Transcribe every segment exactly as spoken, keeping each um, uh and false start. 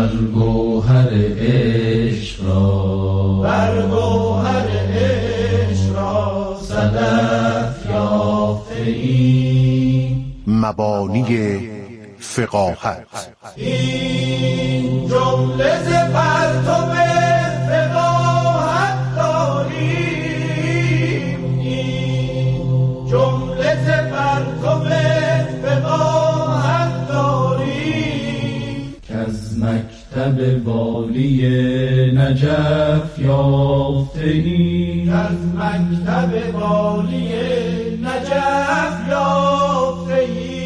گوهر عشق را بر گوهر عشق را صدف یافته ایم. مبانی فقاهت این جمله ز پرتو فقاهت داریم، این جمله ز پرتو فقاهت داریم، که از مکتب والی نجف یافته ایم. از مکتب والی نجف یافته ایم.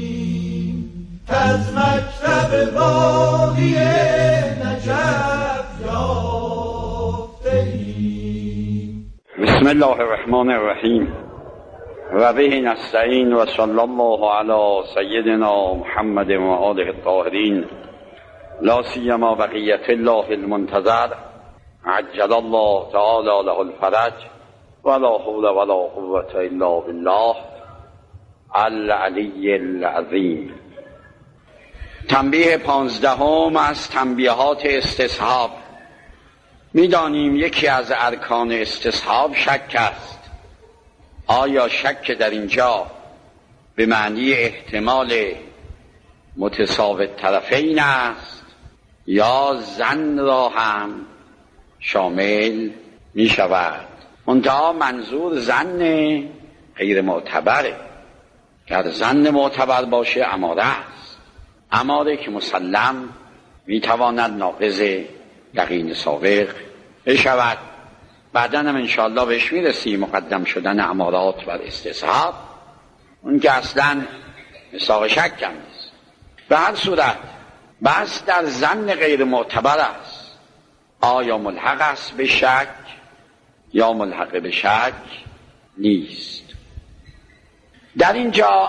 از مکتب والی نجف یافته ایم. بسم الله الرحمن الرحیم و به نستعین و صلی الله علی سیدنا محمد و آله الطاهرین، لا سیما بقیت الله المنتظر عجل الله تعالی له الفرج ولا حول ولا قوة الا بالله العلی العظیم. تنبیه پانزدهم از تنبیهات استصحاب. می‌دانیم یکی از ارکان استصحاب شک است. آیا شک در اینجا به معنی احتمال متساوی طرفین است یا ظن را هم شامل می شود؟ منتها منظور ظن غیر معتبره. گر ظن معتبر باشه اماره است، اماره که مسلم می تواند ناقض یقین سابق بشود. بعدا هم انشاءالله بهش میرسیم، مقدم شدن امارات بر استصحاب، اون که اصلا مساق شک هم نیست. به هر صورت بس در ظن غیر معتبر است. آیا ملحق است به شک یا ملحق به شک نیست؟ در اینجا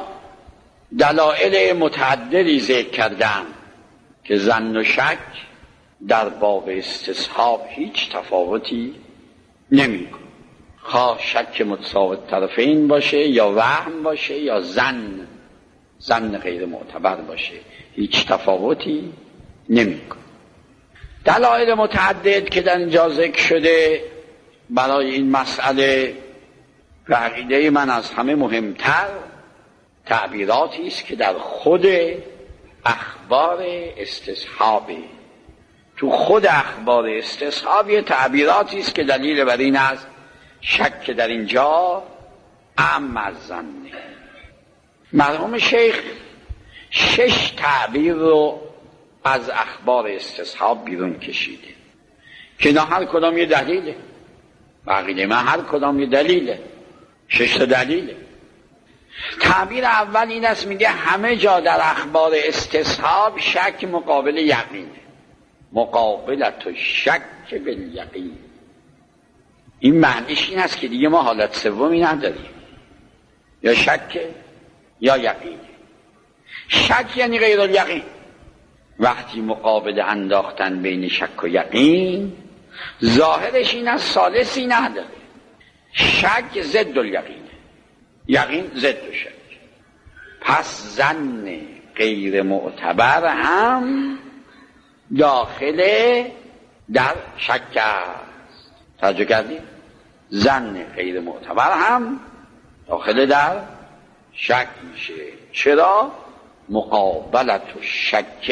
دلایل متعددی ذکر کردم که ظن و شک در باب استصحاب هیچ تفاوتی نمی کن. خواه شک متساوی طرفین باشه یا وهم باشه یا ظن ظن غیر معتبر باشه، هیچ تفاوتی نمی کن. دلایل متعدد که در اینجا ذکر شده برای این مسئله به عقیده من از همه مهمتر تعبیراتی است که در خود اخبار استصحابه. تو خود اخبار استصحاب یه تعبیراتی است که دلیل بر این است شک در اینجا اعم از ظنه. مرحوم شیخ شش تعبیر رو از اخبار استصحاب بیرون کشیده که نه هر کدام یه دلیله. بقیده من هر کدام یه دلیله، شش تا دلیله. تعبیر اول این است، میگه همه جا در اخبار استصحاب شک مقابل یقینه. مقابلت و شک بالیقین. این معنیش این است که دیگه ما حالت سومی نداریم، یا شک یا یقین. شک یعنی غیر الیقین. وقتی مقابله انداختن بین شک و یقین، ظاهرش این است ثالثی نداره. شک ضد الیقینه، یقین ضد شک. پس ظن غیر معتبر هم داخل در شک است. توجه کردید؟ ظن غیر معتبر هم داخل در شک میشه. چرا؟ مقابلت و شک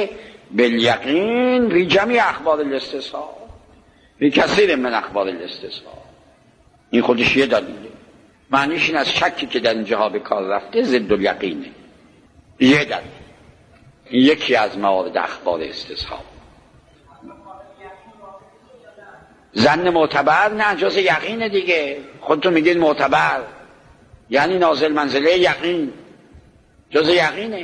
بالیقین فی جمیع اخبار الاستصحاب، فی کثیر من اخبار الاستصحاب. این خودش یه دلیله. معنیش این از شکی که در اینجاها به کار رفته ضد الیقینه. یه دلیل. این یکی از موارد اخبار استصحاب. ظن معتبر نه، جز یقین دیگه. خودتون میگید معتبر یعنی نازل منزله یقین، جز یقینه.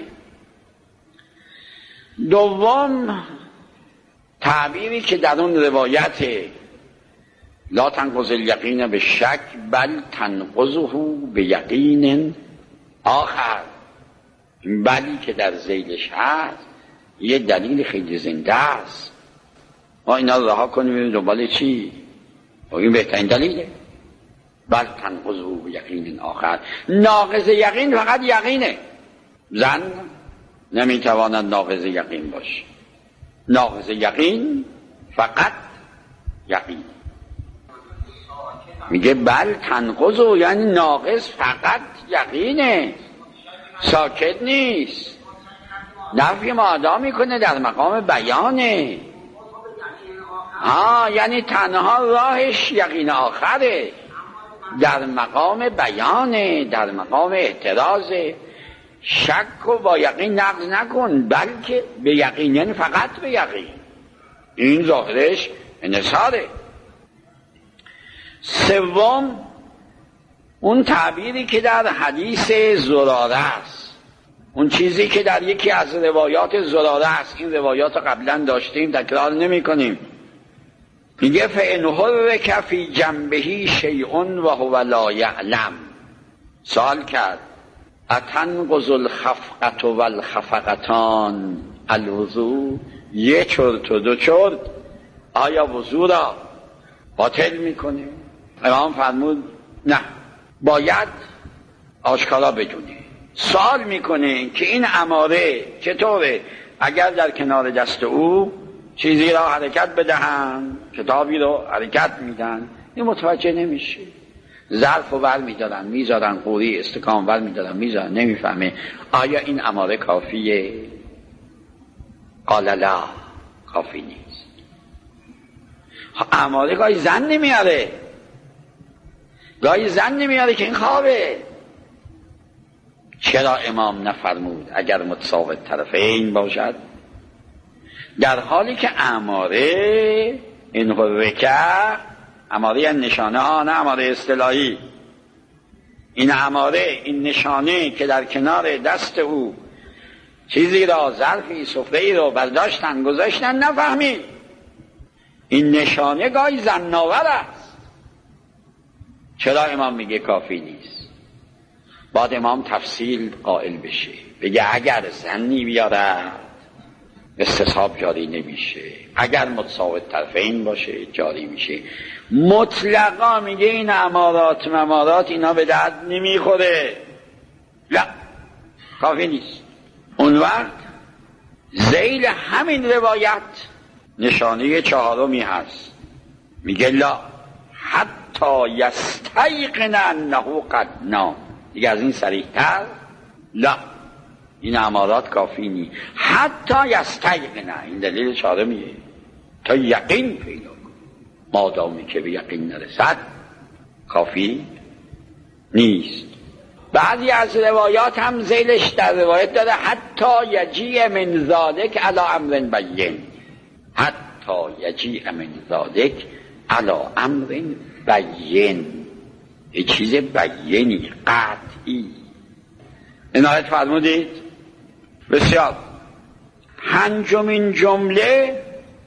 دوم تعبیری که در اون روایت لا تنقض الیقین به شک بل تنقضه به یقین آخر. بلی که در ذیلش هست یه دلیل خیلی زنده است. ما اینا رو رها کنیم دنبال چی؟ این بهترین دلیله. بل تنقضه به یقین آخر. ناقض یقین فقط یقینه. ظن نمیتواند ناقض یقین باشه. ناقض یقین فقط یقین. میگه بل تنقض، یعنی ناقص فقط یقینه، ساکت نیست، نفی معدا میکنه، در مقام بیانه. ها یعنی تنها راهش یقین آخره، در مقام بیانه، در مقام اعتراضه. شک رو با یقین نقض نکن، بلکه به یقین، یعنی فقط به یقین. این ظاهرش انحصاره. سوم اون تعبیری که در حدیث زراره است، اون چیزی که در یکی از روایات زراره است، این روایات قبلا داشتیم تکرار نمی کنیم. میگه فَإِنْ حُرِّكَ فِي جَنبِهِ شَيْءٌ وَهُوَ لَا يَعْلَمُ. سوال کرد اتنقض الخفقة والخفقتان الوضوء، یه چرت و دو چرت آیا وضو را باطل میکنه؟ امام فرمود نه، باید آشکارا بدونه. سوال میکنه که این اماره چطوره؟ اگر در کنار دست او چیزی را حرکت بدهن، کتابی رو حرکت میدن، این متوجه نمیشه. ظرف رو بر میدارن میذارن، قوری استکان بر میدارن میذارن، نمیفهمه. آیا این اماره کافیه؟ قال لا، کافی نیست. اماره گاهی زن نمیاره، گاهی زن نمیاره که این خوابه. چرا امام نفرمود اگر متساوی طرفین باشد؟ در حالی که اماره این حرکه، اماره یعنی نشانه ها، نه اماره اصطلاحی. این اماره، این نشانه که در کنار دست او چیزی را، ظرفی، سفره‌ای را برداشتن گذاشتن، نفهمید. این نشانه گاهی زن‌آور است. چرا امام میگه کافی نیست؟ بعد امام تفصیل قائل بشه، بگه اگر زنی بیارد استصحاب جاری نمیشه، اگر متساوی طرفین باشه جاری میشه. مطلقا میگه این امارات ممارات اینا به درد نمیخوره، لا، کافی نیست. اون وقت ذیل همین روایت نشانه چهارمی هست، میگه لا حتی یستیقن انه قد نام. دیگه از این صریح‌تر لا، این امارات کافی نی، حتی یستیقن، این دلیل چهارمیه، تا یقین پیدا کن. مادامی که به یقین نرسد کافی نیست. بعضی از روایات هم ذیلش در روایت داره حتی یجیء من ذالک علی امر بین، حتی یجیء من ذالک علی امر بین، یه چیز بینی، قطعی. عنایت فرمودید؟ بسیار. پنجمین جمله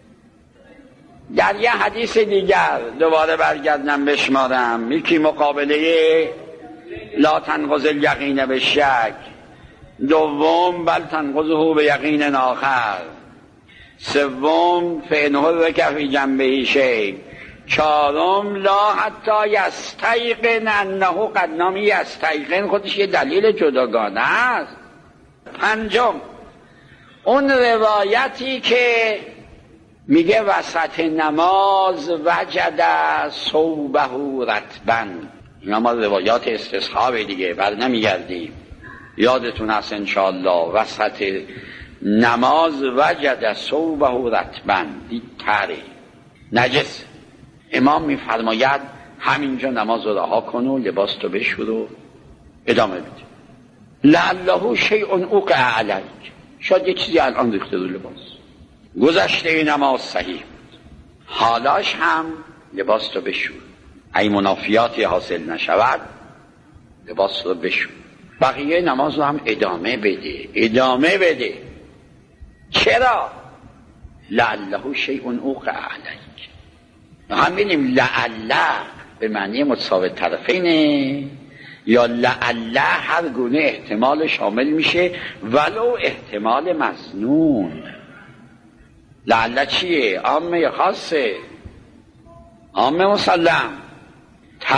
در یه حدیث دیگر، دوباره برگردم بشمارم، یکی مقابله لا تنقض الیقین به شک، دوم بل تنقضه به یقین آخر، سوم فإن حرک فی جنبه شیء، چهارم لا حتی یستیقن انه قد نام. یستیقن خودش یه دلیل جداگانه است. پنجم اون روایتی که میگه وسط نماز وجد ثوبه رطبا. اینا ما روایات استصحاب دیگه بر نمیگردیم، یادتون هست انشاءالله. وسط نماز وجد ثوبه رطبا، دید تره، نجس. امام میفرماید همینجا نماز رو رها کن و لباس تو بشور و ادامه بده. لعله شیء اوقع علیک، شاید یه چیزی الان ریخته رو لباس. گذشته نماز صحیح بود، حالاش هم لباس تو بشور. ای منافیاتی حاصل نشود لباس رو بشور، بقیه نماز رو هم ادامه بده، ادامه بده. چرا؟ لعله شیء اوقع علیک. هم بینیم لعله به معنی متساوی طرفینه، یا لعله هر گونه احتمال شامل میشه، ولو احتمال مظنون. لعله چیه؟ عامه یا خاصه؟ عامه مسلم.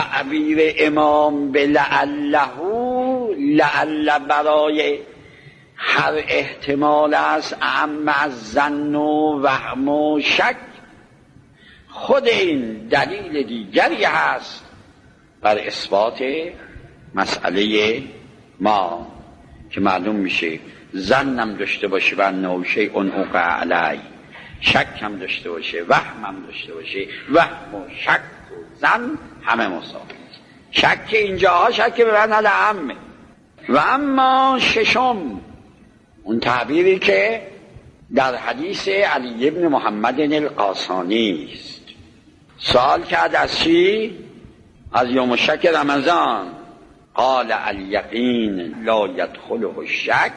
تعبیر امام به لعله، لعله برای هر احتمال است اعم از ظن و وهم و شک، خود این دلیل دیگری هست بر اثبات مسئله ما که معلوم میشه ظنم داشته باشه و انه شیء وقع علی، شک هم داشته باشه، وهم هم داشته باشه، وهم و شک و ظن همه مساوی. شک اینجاها شک به معنی اعمه. و اما ششم، اون تعبیری که در حدیث علی ابن محمد القاسانی است، سوال کرد از چی؟ از یوم شک رمضان. قال الیقین لا یدخله الشک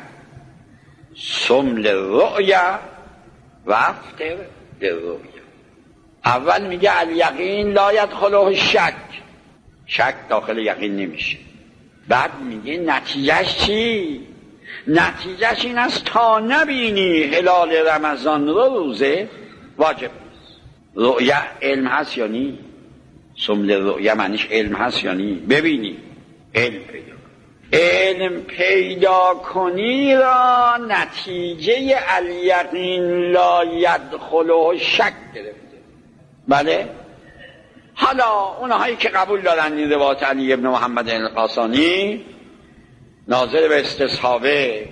صم للرؤیا و افطر للرؤیا. اول میگه الیقین لا یدخله الشک، شک داخل یقین نمیشه. بعد میگه نتیجهش چی؟ نتیجهش این است تا نبینی هلال رمضان رو روزه واجب نیست. رؤیا علم هست یا نی؟ صم للرؤیا معنیش علم هست یا نی؟ ببینی علم پیدا کن. علم پیدا کنی را نتیجه الیقین لا یدخله شک گرفته. بله؟ حالا اونهایی که قبول دارن این روایت علی ابن محمد القاسانی ناظر به استصحابه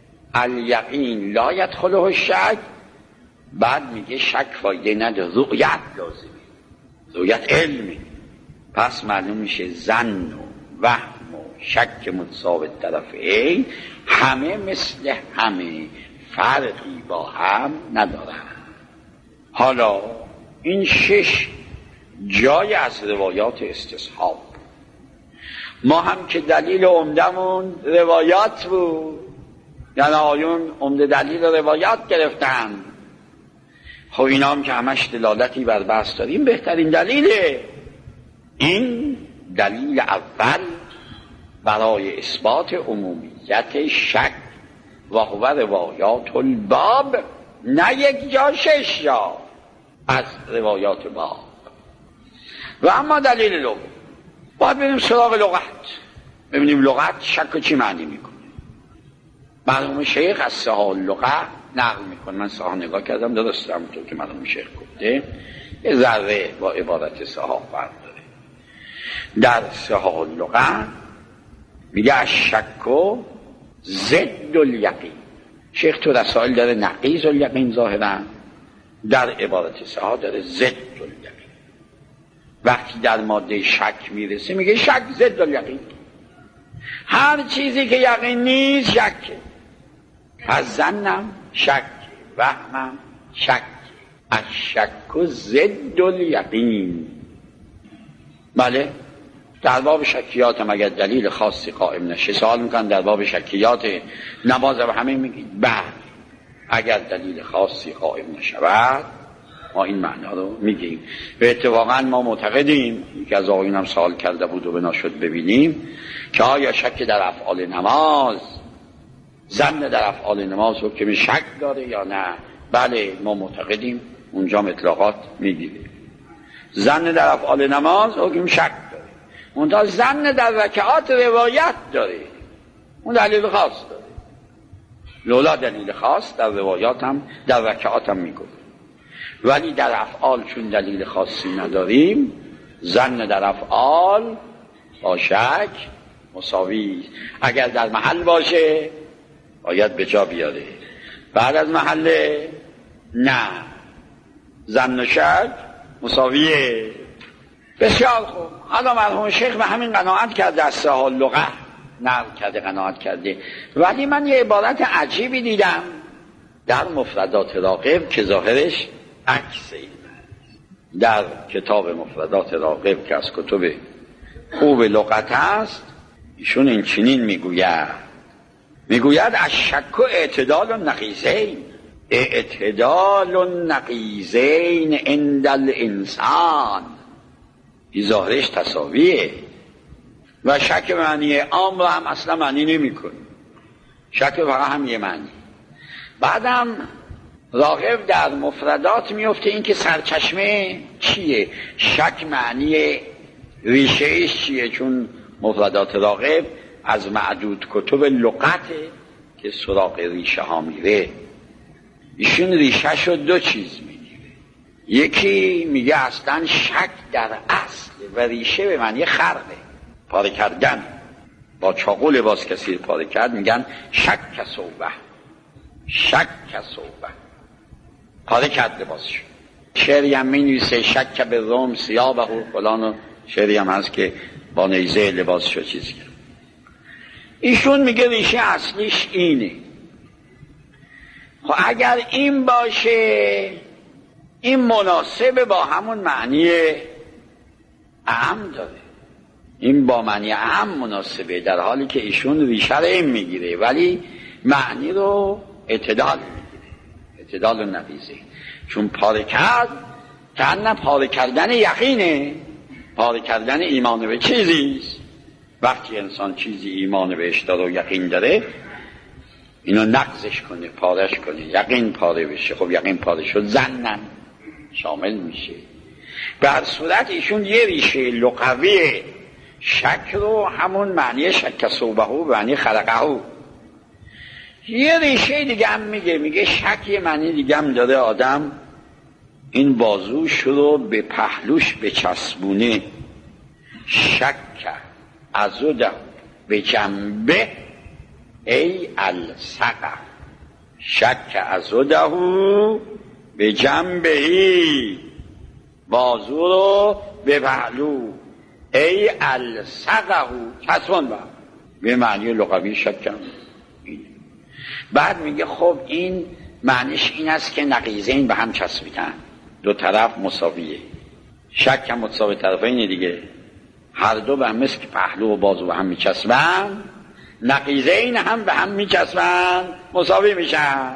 الیقین لا یدخله شک، بعد میگه شک فایده نداره، رؤیت لازمه، رؤیت علمی. پس معلوم میشه ظن و وهم و شک متساوی طرفین همه مثل همه، فرقی با هم ندارن. حالا این شش جای از روایات استصحاب، ما هم که دلیل عمدمون روایات بود، یعنی آیون عمده دلیل روایات گرفتن. خب اینا هم که همش دلالتی بر بحث داریم، بهترین دلیله. این دلیل اول برای اثبات عمومیت شک و هو روایات الباب، نه یک جا، شش جا از روایات باب. و اما دلیل لغت، باید بریم سراغ لغت، ببینیم لغت شک چی معنی میکنه. مرحوم شیخ از صحاح لغت نقل میکنه، من صحاح نگاه کردم، درسته همونطور که مرحوم شیخ گفته، یه ذره با عبارت صحاح فرق داره. در صحاح لغت میگه الشک ضد الیقین. شیخ تو رسائل داره نقیض الیقین ظاهرا، در عبارت صحاح داره ضد الیقین. وقتی در ماده شک میرسه میگه شک ضد الیقین، هر چیزی که یقین نیست شکه. از ظنم شک، وهمم شک، الشک ضد الیقین. بله، در باب شکیات هم اگر دلیل خاصی قائم نشه، سوال میکنن در باب شکیات نماز و همه میگید بله، اگر دلیل خاصی قائم نشود ما این معنا رو میگیم. به اتفاقا ما معتقدیم، یکی از آقایون هم سوال کرده بود و بنا شد ببینیم که آیا شک در افعال نماز، ظن در افعال نماز حکم شک داره یا نه؟ بله، ما معتقدیم اونجا اطلاقات میگیره. ظن در افعال نماز حکم شک داره، اونجا ظن در رکعات روایت داره، اون دلیل خاص داره. لولا دلیل خاص در روایات هم در رکعات هم میگفت، ولی در افعال چون دلیل خاصی نداریم، ظن در افعال با شک مساوی. اگر در محل باشه باید به جا بیاره، بعد از محل نه، ظن و شک مساویه. بسیار خوب. حالا مرحوم شیخ به همین قناعت کرده، از صحاح لغت نقل کرده، قناعت کرده. ولی من یه عبارت عجیبی دیدم در مفردات راغب که ظاهرش عکس این. در کتاب مفردات راغب که از کتب خوب لغت است، ایشون این چنین میگوید، میگوید الشک اعتدال النقیضین، اعتدال النقیضین عند الانسان. این ظاهرش تساویه و شک معنی عام را هم اصلا معنی نمی کنه، شک فقط هم یه معنی. بعدم راغب در مفردات میفته این که سرچشمه چیه، شک معنی ریشهش چیه، چون مفردات راغب از معدود کتب لغت که سراغ ریشه ها میره، ایشون ریشه شو دو چیز میگیره. یکی میگه اصلا شک در اصل و ریشه به معنی خرقه، پاره کردن. با چاقو لباس کسی پاره کرد میگن شک کسوبه، شک کسوبه، پاره کرد لباسشو. شعری هم می نویسه شک به روم سیابه و فلان، و شعری هم هست که با نیزه لباسشو چیز کرد. ایشون میگه ریشه اصلیش اینه. خب اگر این باشه، این مناسب با همون معنی اعم داره، این با معنی اعم مناسبه، در حالی که ایشون ریشه رو این میگیره ولی معنی رو اعتدال میگیره، اعتدال و نبیزه. چون پاره کرد که نه پاره کردن یقینه، پاره کردن ایمان به چیزیست. وقتی انسان چیزی ایمان بهش داره و یقین داره، اینو نقضش کنه، پارش کنه، یقین پاره بشه. خب یقین پاره شد، ظنن شامل میشه. به هر صورت ایشون یه ریشه لغوی شک رو همون معنی شک صوبه و معنی خلقه، یه ریشه دیگه هم میگه، میگه شک یه معنی دیگه هم داره، آدم این بازوش رو به پهلوش بچسبونه. شک ازوده به جنبه ای السقه، شک ازوده به جنبه ای، بازو رو به پهلو، ای السقه چسبان با، به معنی لغوی شک. بعد میگه خب این معنیش این است که نقیضین به هم چسبیدن، دو طرف مساویه. شک هم متساوی طرفینه دیگه، هر دو به هم مثل که پهلو و بازو به هم میچسبن، نقیضین هم به هم میچسبن، مساوی میشن.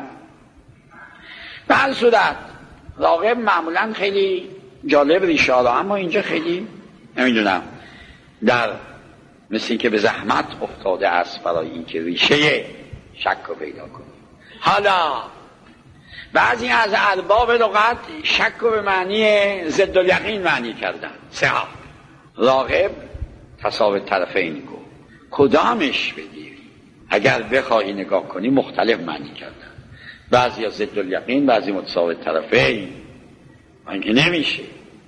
به هر صورت راغب معمولا خیلی جالب ریشه ها، اما اینجا خیلی نمیدونم، در مثل این که به زحمت افتاده است برای اینکه ریشه شک رو پیدا کنی. حالا بعضی از ارباب لغت شک رو به معنی ضد الیقین معنی کردن، صحاب. راغب تساوی طرفین گفت، کدامش بگیری؟ اگر بخواهی نگاه کنی مختلف معنی کردن، بعضی از ضد الیقین، بعضی متساوی طرفین. من که نمیشه.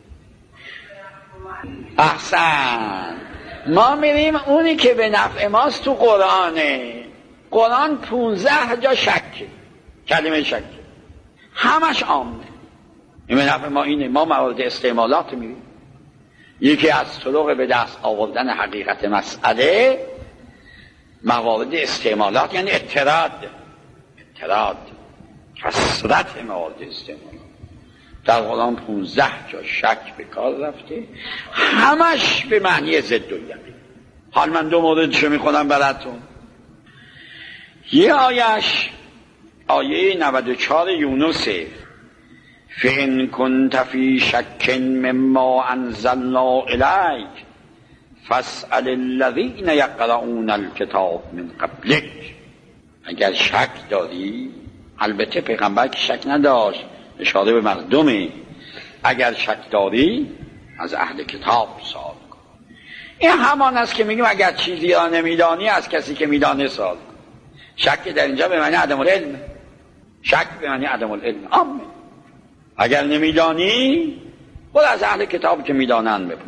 احسن، ما میریم اونی که به نفع ماست تو قرآنه. قرآن پونزده جا شکه، کلمه شکه، همش عامه. این به نفع ما اینه. ما موارد استعمالات میریم، یکی از طرق به دست آوردن حقیقت مسئله موارد استعمالات، یعنی اعتراض. اعتراض کثرت موارد استعمالات. در قرآن پونزده جا شک به کار رفته، همش به معنی ضد الیقین. حال من دو موردشو میخونم براتون. یه آیش آیه نود و چهار یونسه، فَإِن كُنتَ فِي شَكٍّ مِّمَّا أَنزَلْنَا إِلَيْكَ فَاسْأَلِ الَّذِينَ يَقْرَؤُونَ الْكِتَابَ مِن قَبْلِكَ. اگر شک داری، البته پیغمبر که شک نداشت، اشاره به مردمه، اگر شک داری از اهل کتاب سوال کن. این همان است که میگیم اگر چیزی را نمیدانی از کسی که میدانه سوال کن. شک در اینجا به معنی عدم العلم، شک به معنی عدم العلم عامه. اگر نمیدانی خود از اهل کتاب که میدانن بپرس.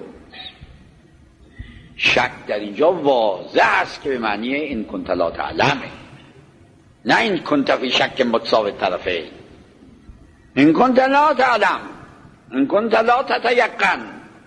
شک در اینجا واضح است که به معنی این کنت لا تعلمه، نه این کنت فی شک متساوی طرفین. این کنت لا تعلم، این کنت لا تتیقن.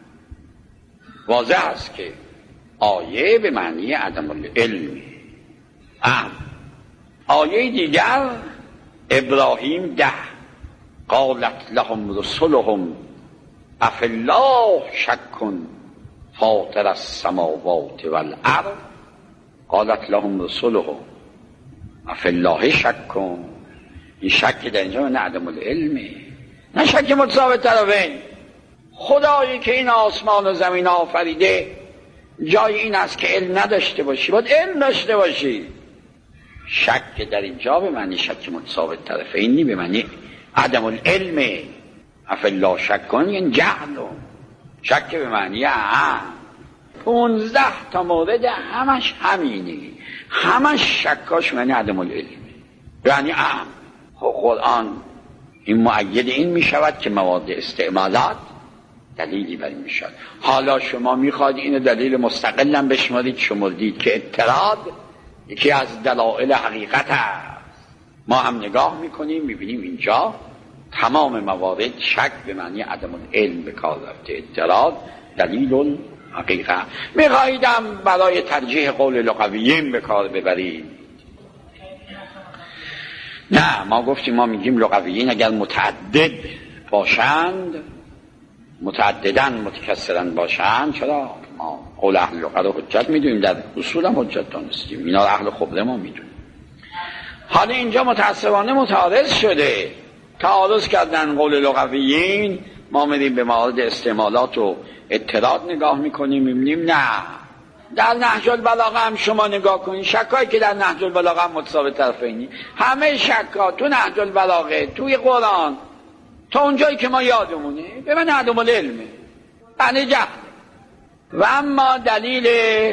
واضح است که آیه به معنی عدم العلم. ام آیه دیگر ابراهیم ده، قالت لهم رسلهم افی الله شک فاطر السماوات والارض، قالت لهم رسلهم افی الله شک. این شک در اینجا نه عدم العلمه، نه شک متساوی طرفین. خدایی که این آسمان و زمین آفریده جای این است که علم نداشته باشی، باید علم داشته باشی. شک در اینجا به معنی شک متساوی طرفین نی، به معنی عدم العلم. افی الله شک کن یعنی جهل. شک به معنی اه. پونزده تا مورد همش همینه، همش شکاش معنی عدم العلم، یعنی اهم. خب قرآن این مؤید این می شود که مواد استعمالات دلیلی بر این می شود. حالا شما می خواهید اینو دلیل مستقلم بشمارید، شمردید که اعتراض یکی از دلائل حقیقت است. ما هم نگاه می کنیم می بینیم اینجا تمام موارد شک به معنی عدم العلم به کار رفته، اعتراض دلیل حقیقت. می خواهیدم برای ترجیح قول لغویین به کار ببرید. نه، ما گفتیم ما میگیم لغویین اگر متعدد باشند، متعددن متکثرن باشند، چرا ما قول اهل لغت رو حجت میدونیم، در اصول هم حجت دانستیم، اینا اهل خبره ما میدونیم. حالا اینجا متاسفانه متعارض شده، تعارض کردن قول لغویین، ما میریم به موارد استعمالات و اعتراض نگاه میکنیم، میبینیم نه. در نهج البلاغه هم شما نگاه کنید، شکایی که در نهج البلاغه هم متساوی طرفینی، همه شکا تو نهج البلاغه، توی قرآن، تا اونجایی که ما یادمونه به من عدم العلمه، یعنی جهل. و اما دلیل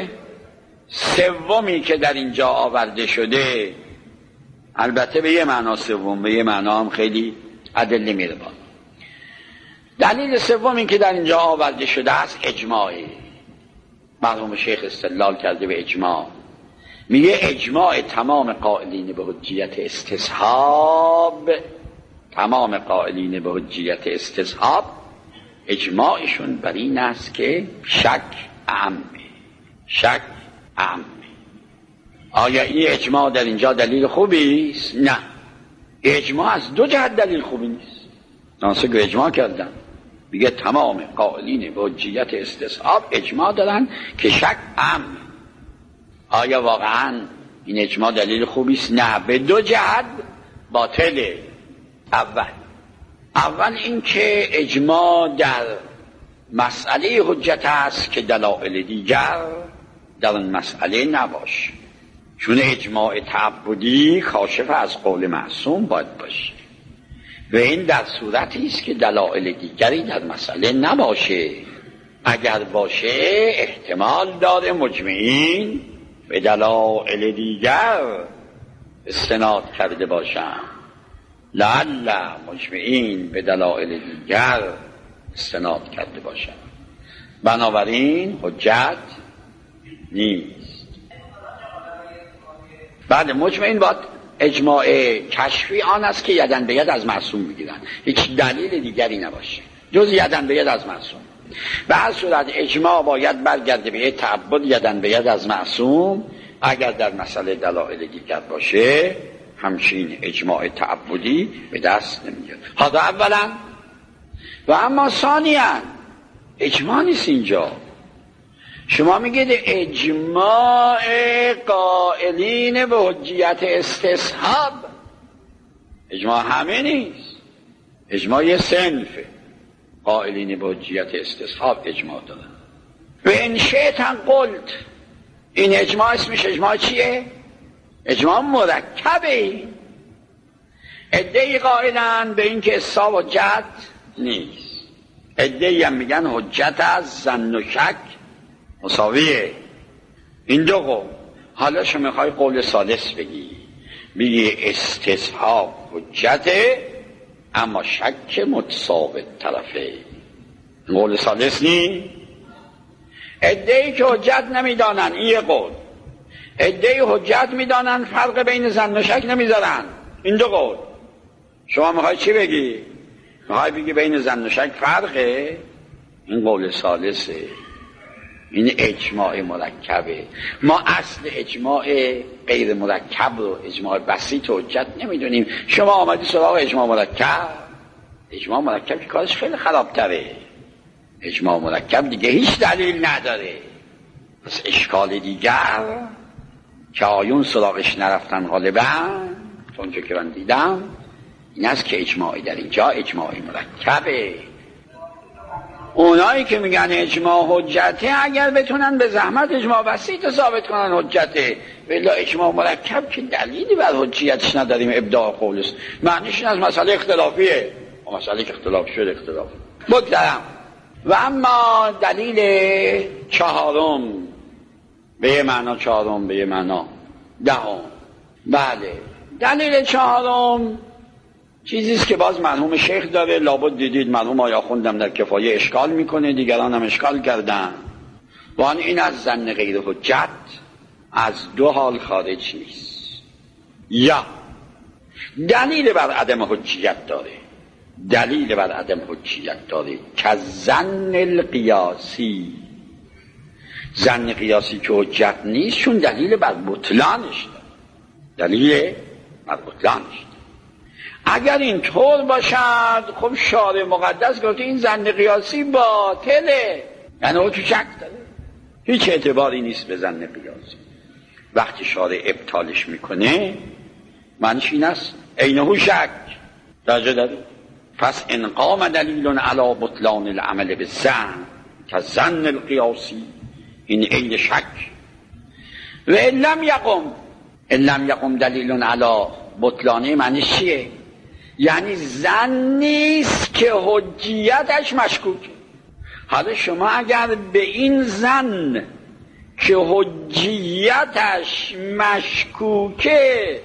سومی که در اینجا آورده شده، البته به یه معنا سوم، به یه معنا هم خیلی ادله میره بالا. دلیل سومی که در اینجا آورده شده است اجماعی. مرحوم شیخ استدلال کرده به اجماع، میگه اجماع تمام قائلین به حجیت استصحاب، تمام قائلین به حجیت استصحاب اجماعشون بر این است که شک عامه، شک عامه. آیا این اجماع در اینجا دلیل خوبی است؟ نه، اجماع از دو جهت دلیل خوبی نیست. ناسه که اجماع کردن میگه تمام قائلین به حجیت استصحاب اجماع دارن که شک عامه. آیا واقعا این اجماع دلیل خوبی است؟ نه، به دو جهت باطله. اول اول این که اجماع در مسئله حجت است که دلائل دیگر در اون مسئله نباشه، چون اجماع تعبدی کاشف از قول معصوم باید باشه و این در صورتی است که دلائل دیگری در مسئله نباشه. اگر باشه احتمال داره مجمعین به دلائل دیگر استناد کرده باشند، لعل مجمعین به دلائل دیگر استناد کرده باشند، بنابراین حجت نیست. بله، مجمعین باید اجماع کشفی آن است که یدن به ید از معصوم میگیرن، هیچ دلیل دیگری نباشه جز یدن به ید از معصوم. به هر صورت اجماع باید برگرده به تعبد یدن به ید از معصوم. اگر در مسئله دلائل دیگر باشه همچین اجماع تعبدی به دست نمیاد. حالا اولا. و اما ثانیاً اجماع نیست اینجا. شما میگید اجماع قائلین به حجیت استصحاب، اجماع همه نیست، اجماع یه صنفه. قائلین به حجیت استصحاب اجماع دارن. و ان شئتم قلت، این اجماع اسمش اجماع چیه؟ اجماع مرکبه. عده‌ای قائلن به این که استصحاب حجت نیست، عده‌ای هم میگن حجت از ظن و شک مساویه. این دو قول. حالا شما میخوای قول ثالث بگی، میگی استصحاب حجته اما شک متساوت طرفه. قول ثالث نی؟ عده‌ای که حجت نمیدانن، این یه قول. عده‌ای حجت میدانن، فرق بین ظن و شک نمیذارن، این دو قول. شما میخوای چی بگی؟ میخوای بگی بین ظن و شک فرقه؟ این قول ثالثه، این اجماع مرکبه. ما اصل اجماع غیر مرکب رو اجماع بسیط و حجت نمیدونیم. شما آمدی سراغ اجماع مرکب. اجماع مرکب که کارش خیلی خرابتره. اجماع مرکب دیگه هیچ دلیل نداره. پس اشکال دیگر که آیون سراغش نرفتن غالبا، اونجا که من دیدم این است که اجماعی در اینجا اجماع مرکبه. اونایی که میگن اجماع حجته اگر بتونن به زحمت اجماع بسیط ثابت کنن حجته، ولی اجماع مرکب که دلیلی بر حجیتش نداریم، ابداع قول است. معنیش از مسئله اختلافیه، و مسئله که اختلاف شده اختلاف. بگذارم و اما دلیل چهارم، به یه معنا چهارم، به یه معنا دهم. بله، دلیل چهارم چیزیست که باز مرحوم شیخ داره، لابد دیدید مرحوم آیا خوندم در کفایه اشکال میکنه، دیگران هم اشکال کردن. وان این از ظن غیر حجت از دو حال خارج نیست. یا دلیل بر عدم حجیت داره، دلیل بر عدم حجیت داره که ظن القیاسی، ظن قیاسی که حجت نیست چون دلیل بر بطلانش داره، دلیل بر بطلانش داره. اگر این طور باشد خب شارع مقدس گفته این ظن قیاسی باطله، یعنی او تو شک داره، هیچ اعتباری نیست به ظن قیاسی. وقتی شارع ابطالش میکنه معنیش این است عینه شک درجه داره. پس ان قام دلیل علی بطلان العمل بالظن که ظن القیاسی، این عین شک. و ان لم یقم، ان لم یقم دلیل علی بطلانه معنیش چیه؟ یعنی ظن نیست که حجیتش مشکوکه. حالا شما اگر به این ظن که حجیتش مشکوکه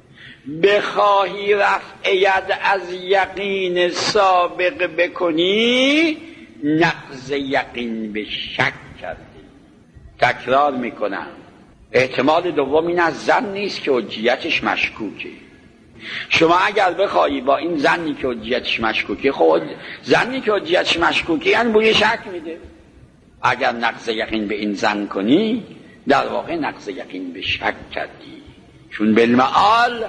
بخواهی رفع ید از یقین سابق بکنی، نقض یقین به شک کردی. تکرار میکنم، احتمال دوم این از ظن نیست که حجیتش مشکوکه. شما اگر بخواهی با این ظنی که حجیتش مشکوکه، خود ظنی که حجیتش مشکوکه یعنی بوی شک میده. اگر نقض یقین به این ظن کنی در واقع نقض یقین به شک کردی، چون بالمعال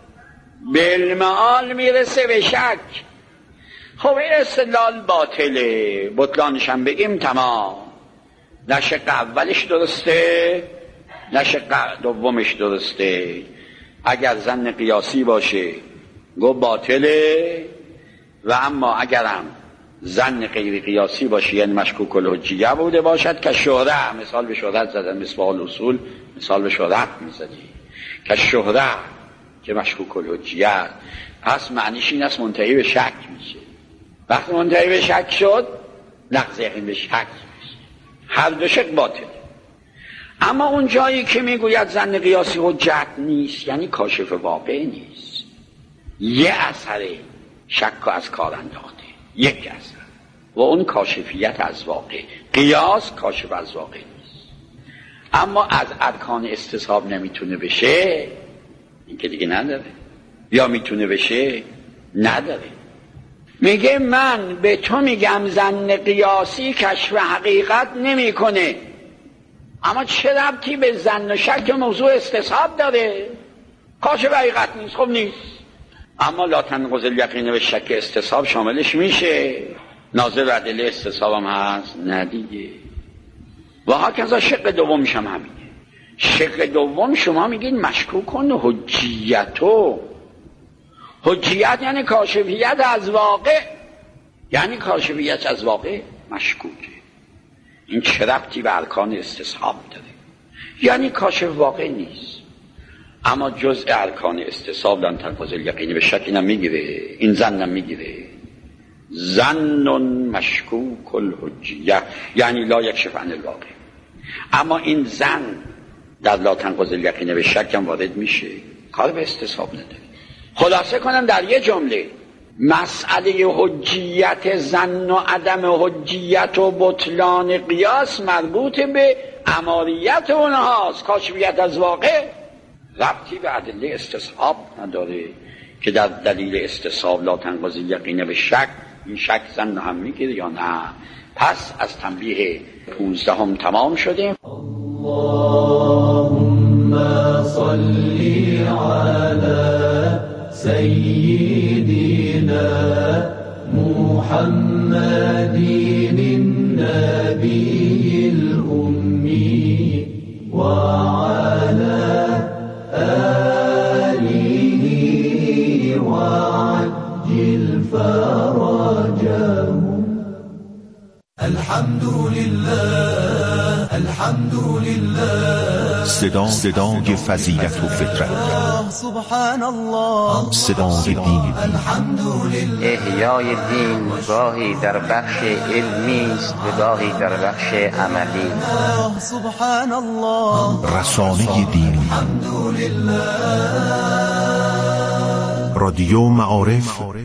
بالمعال میرسه به شک. خب این استدلال باطله، بطلانش هم بگیم تمام، نه شق اولش درسته نه شق دومش درسته. اگر ظن قیاسی باشه گو باطله، و اما اگرم ظن غیر قیاسی باشه یعنی مشکوک الحجیه بوده باشد که شهره، مثال به شهرت زدن، مثال اصول مثال به شهرت میزدی که شهره که مشکوک الحجیه، پس معنیش این است منتهی به شک میشه. وقتی منتهی به شک شد نقض یقین به شک میشه. هر دو شک باطله. اما اون جایی که میگوید ظن قیاسی حجت نیست یعنی کاشف واقع نیست، یه اثر شک از کار انداخته، یک اثر، و اون کاشفیت از واقع. قیاس کاشف از واقع نیست. اما از ارکان استصحاب نمیتونه بشه، این که دیگه نداره. یا میتونه بشه نداره. میگه من به تو میگم ظن قیاسی کشف حقیقت نمیکنه، اما چه ربطی به ظن و شک موضوع استصحاب داره؟ کاشف حقیقت نیست. خب نیست. اما لا تنقض الیقین به شک استصحاب شاملش میشه، ناظر و ادله استصحاب هم هست، نه دیگه. و هاکذا شق دوم میشم همینه. شق دوم شما میگین مشکوک کن حجیتو. حجیت یعنی کاشفیت از واقع، یعنی کاشفیت از واقع مشکوکه. این چه ربطی به ارکان استصحاب داره؟ یعنی کاشف واقع نیست، اما جزء ارکان استصحاب لن تنقض الیقین به شک اینم میگیره، این ظنم میگیره. ظن مشکوک الحجیه یعنی لا یکشف عن الواقع. اما این ظن در لا تنقض الیقین به شک هم وارد میشه، کار به استصحاب نداره. خلاصه کنم در یه جمله، مسئله حجیت ظن و عدم حجیت و بطلان قیاس مربوط به اماریت اونهاست، کاشفیت از واقع ربطی به ادله استصحاب نداره که در دلیل استصحاب لا تنقض الیقین به شک، این شک ظن هم میگیره یا نه. پس از تنبیه پونزدهم تمام شدیم. اللهم صلی علی سیدنا محمد النبی الأمی و علی آله و عجل فرجهم. الحمدلله الحمدلله. صدا صدای فضیلت و فطرت، سبحان الله، صدای دین. الحمدلله. دریای دین گاهی در بخش علمی است و گاهی در بخش عملی. سبحان الله. رسانه دینی، رادیو معارف